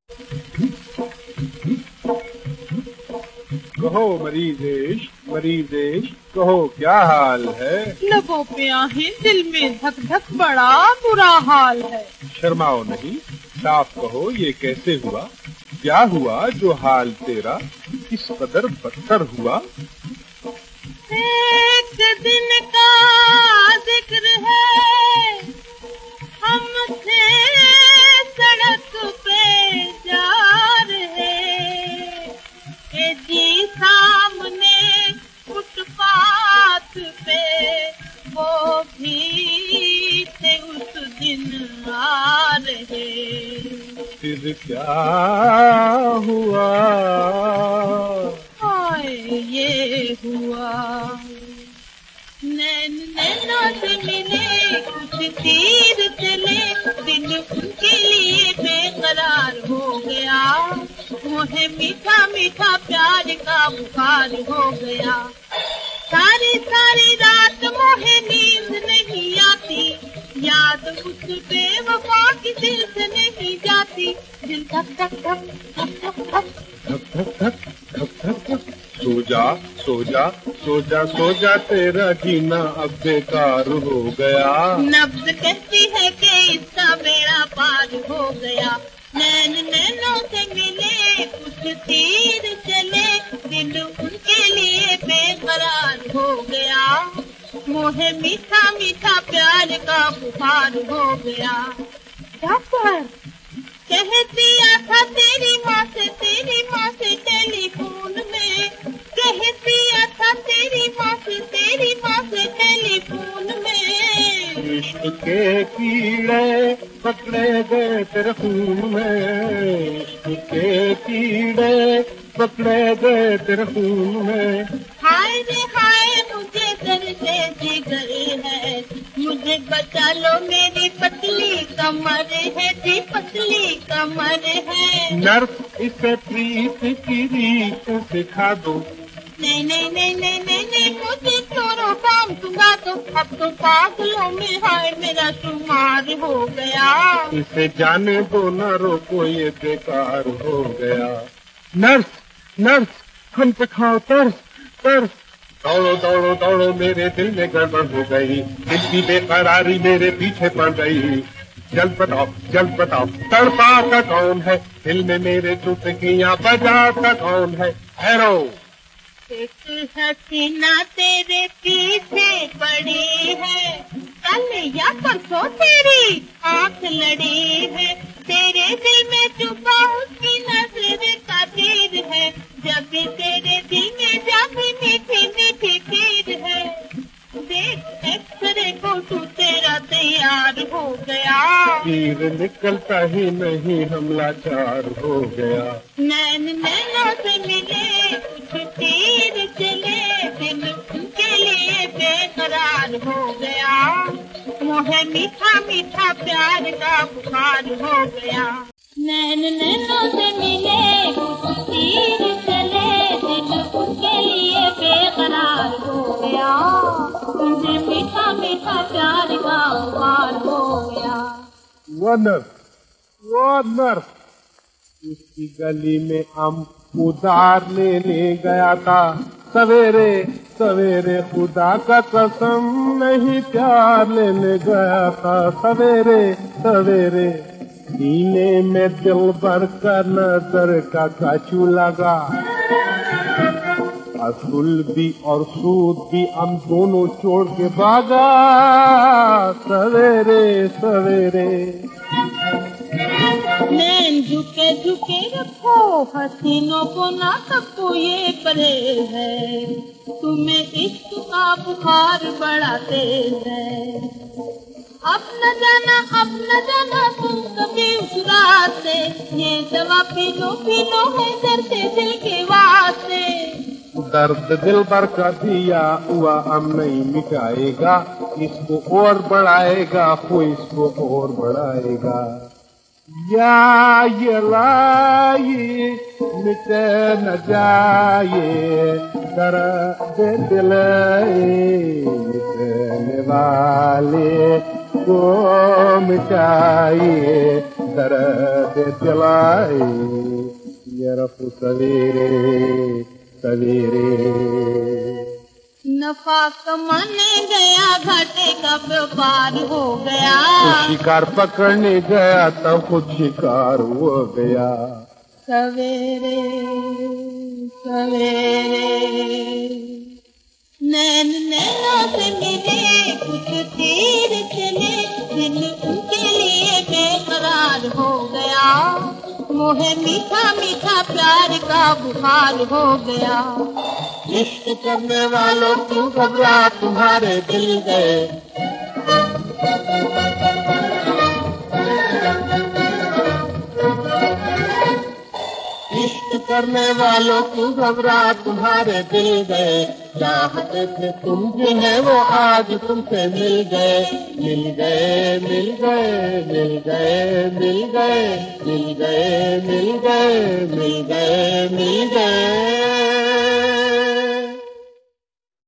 कहो मरीज़ इश्क, कहो क्या हाल है। लबों पे आहें, दिल में धक धक, बड़ा बुरा हाल है। शर्माओ नहीं, साफ कहो ये कैसे हुआ, क्या हुआ जो हाल तेरा इस कदर बदतर हुआ। एक दिन का जिक्र है, हम थे सड़क पे जा रहे, ए जी सामने फुटपाथ पे वो भी थे उस दिन आ रहे। फिर क्या हुआ, हाय ये हुआ, नैन नैना से मिले, कुछ तीर चले, दिल उनके लिए बेकरार हो गया, मुझे मीठा मीठा प्यार का बुखार हो गया। सारी सारी रात मुझे नींद नहीं आती, याद उस बेवफा की दिल से नहीं जाती, दिल धक धक धक धक धक धक धक धक धक धक धक धक। सो जा सो जा सो जा सो जा, तेरा जीना अब बेकार हो गया। नब्ज़ कहती है कि इसका बेड़ा पार हो गया, नैन नैनों से मिले, कुछ तीर चले, दिल उनके लिए बेकरार हो गया, मुझे मीठा मीठा प्यार का बुखार हो गया। डॉक्टर कह दिया था तेरी माँ से टेलीफोन में, कह दिया था तेरी माँ से टेलीफोन में। इश्क के कीड़े पकड़े गए तेरे खून में, इश्क के कीड़े पकड़े गए तेरे खून में। हाय रे हाय, मुझे दर्द जिगर है, मुझे बचा लो, मेरी पतली कमर है जी, पतली कमर है। नर्स इसे प्रीत की रीत सिखा दो। नहीं नहीं नहीं नहीं नहीं नहीं, मुझे छोड़ो काम सुना दो, अब तो पागलों में हाय मेरा शुमार हो गया। इसे जाने दो न रोको, ये बेकार हो गया। नर्स नर्स, हम पे खाओ तरस तरस। दौड़ो दौड़ो दौड़ो, मेरे दिल में गड़बड़ हो गई, दिल की बेकरारी मेरे पीछे पड़ गई। जल्द बताओ तड़पाता कौन है, दिल में मेरे चुटकियां बजाता कौन है। हैरो एक हसीना तेरे पीछे पड़ी है, कल या परसों तेरी आँख लड़ी है, तेरे दिल में छुपा उसकी नजर का तीर है, जब भी तेरे दिल में जाती मीठी मीठी पीर है। देख एक्सरे को तू तेरा तैयार हो गया, तीर निकलता ही नहीं, हम लाचार हो गया। नैन नैनों से मिले, कुछ तीर चले, दिल उनके लिए बेकरार हो गया, मुझे मीठा मीठा प्यार का बुखार हो गया। नैन नैनों से मिले, कुछ तीर चले, दिल उनके लिए बेकरार हो गया, मुझे मीठा मीठा प्यार का बुखार हो गया। वो नर्स उसकी गली में हम उधार लेने गया था, सवेरे सवेरे खुदा का कसम नहीं प्यार लेने गया था, सवेरे सवेरे सीने में दिल भर का नजर का काचू लगा, असूल भी और सूद भी हम दोनों छोड़ के भागा, सवेरे सवेरे। नैन झुके झुके रखो, हसीनों को ना तको, ये परहेज है, तुम्हें इश्क का बुखार बड़ा तेज है। अब न जाना तुम कभी उस रात से, ये दवा पी लो है डरते दिल के वास्ते। दर्द दिल भर का दिया हुआ हम नहीं मिटाएगा, इसको और बढ़ाएगा, वो इसको और बढ़ाएगा। या ये लाई मिटे न जाए, दर्द दिल मिटने वाले को मिटाइए, तरह दिलाई ये रफ़ सवेरे सवेरे नफा कमाने गया घाटे का व्यापार हो गया शिकार पकड़ने गया तब खुद शिकार हो गया सवेरे सवेरे नैन नैनों से मिले कुछ तीर चले दिल उनके लिए बेकरार हो गया मोहे मीठा मीठा प्यार का बुखार हो गया इश्क करने वालों क्यों घबरा तुम्हारे दिल गए इश्क करने वालों क्यों घबरा तुम्हारे दिल गए चाहते थे तुम जो है वो आज तुमसे मिल गए मिल गए मिल गए मिल गए मिल गए मिल गए मिल गए मिल गए मिल गए